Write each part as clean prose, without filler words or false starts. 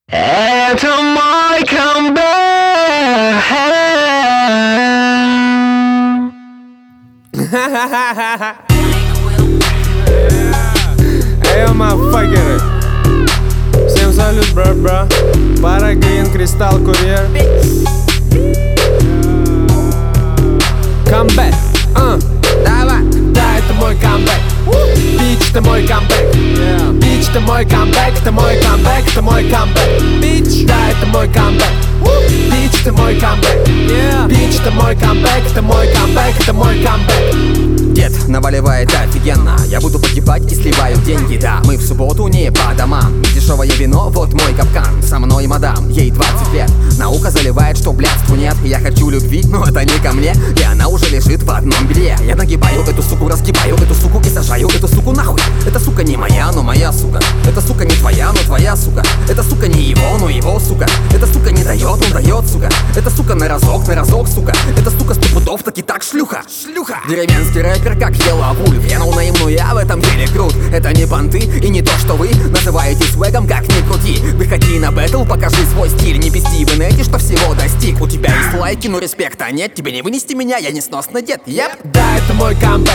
Это мой камбэк. Эй, маффакеры! Всем салют, бра-бра. Пара Грин, Кристалл, Курьер. Камбэк, Давай! да, это мой камбэк. Бич, это мой камбэк. Бич, это мой камбэк, это мой камбэк, это мой камбэк. Бич, да, это мой камбэк. Бич, это мой камбэк. Бич, это мой камбэк, это мой камбэк, это мой камбэк. Дед наваливает офигенно. Я буду погибать и сливаю деньги, да. Мы в субботу не по домам. Дешевое вино, вот мой капкан. Со мной мадам, ей 20 лет. Наука заливает, что блядству нет. Я хочу любви, но это не ко мне. И она уже лежит в одном белье. Я нагибаю эту суку, разгибаю эту суку и сажаю эту суку нахуй. Эта сука не моя, но моя сука. Эта сука не твоя, но твоя сука. Эта сука не его, но его сука. Эта сука не дает, но дает, сука. Эта сука на разок, сука. Эта сука сто пудов, так и так шлюха. Шлюха. Деревенский рэпер, как Yellow Wolf. Я ноунейм, но я в этом деле крут. Это не понты и не то, что вы называете свэгом, как ни крути. Выходи на бэтл, покажи свой стиль. Не пизди в инете, что всего достиг. У тебя есть лайки, но респекта нет. Тебе не вынести меня, я несносный дед. Yep. Да, это мой камбэк.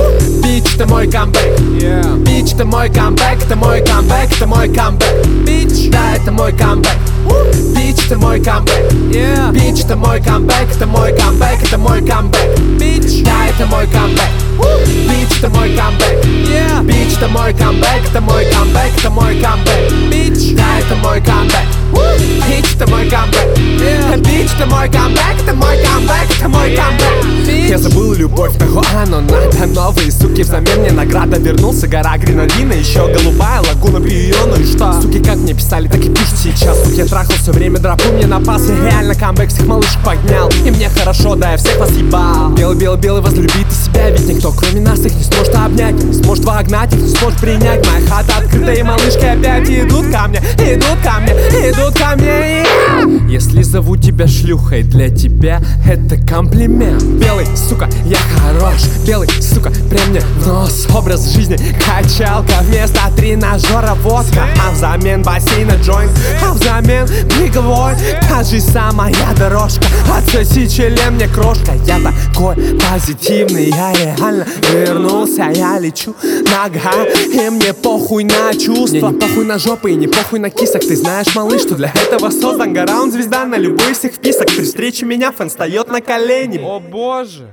Бич, это мой камбэк. Бич, это мой камбэк, это мой камбэк, это мой камбэк. Бич, да, это мой камбэк. Бич, это мой камбэк. Бич, это мой камбэк, это мой камбэк, это мой камбэк. Бич, да, это мой камбэк. Бич, это мой камбэк. Бич, это мой камбэк, это мой камбэк, это мой камбэк. Бич, да, это мой камбэк. Бич, это мой камбэк. Бич, это мой камбэк, это мой камбэк, это мой камбэк. Я забыл любовь, но надо новые суки. Взамен мне награда вернулся, гора гренадина. Еще голубая лагуна, пью ее, ну и что? Суки как мне писали, так и пишут сейчас. Суки я трахал все время, драпу мне на пас. Я реально камбэк всех малышек поднял. И мне хорошо, да я всех вас ебал. Белый-белый-белый, возлюби ты себя. Ведь никто кроме нас их не сможет обнять. Не сможет вогнать, их не сможет принять. Моя хата открыта и малышки опять идут ко мне. Идут ко мне, идут ко мне. Если зову тебя шлюхой, для тебя это комплимент. Белый, сука, я хорош. Белый, сука, прям мне в нос. Образ жизни, качалка вместо тренажера водка. А взамен бассейна джойнт. А взамен приговор. Та же самая дорожка. Отсоси член мне крошка. Я такой позитивный, я реально вернулся. Я лечу нога, и мне похуй на чувства. Мне не похуй на жопы и не похуй на кисок. Ты знаешь, малыш, что для этого создан гараун. Звезда на любой из всех вписок. При встрече меня фэн встает на колени. О боже!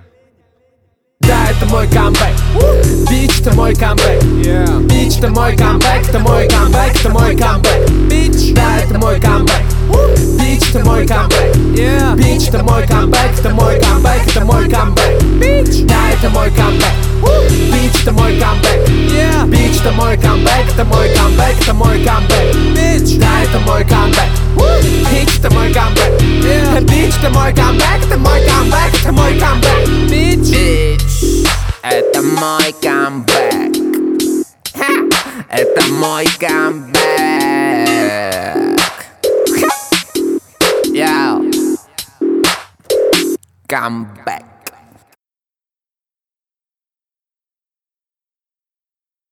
Да, это мой камбэк. Бич, это мой камбэк. Бич, это мой камбэк, это мой камбэк, это мой камбэк. Бич, да, это мой камбэк. Бич, это мой камбэк. Бич, это мой камбэк, это мой камбэк, это мой камбэк. Бич, да, это мой камбэк. Бич, это мой камбэк. Бич, это мой камбэк, это мой камбэк, это мой камбэк. Бич, да, это мой камбэк. Бич, это мой камбэк. Бич, это мой камбэк, это мой камбэк, это мой камбэк. Бич. Это мой камбэк. Это мой камбэк. Йоу. Камбэк.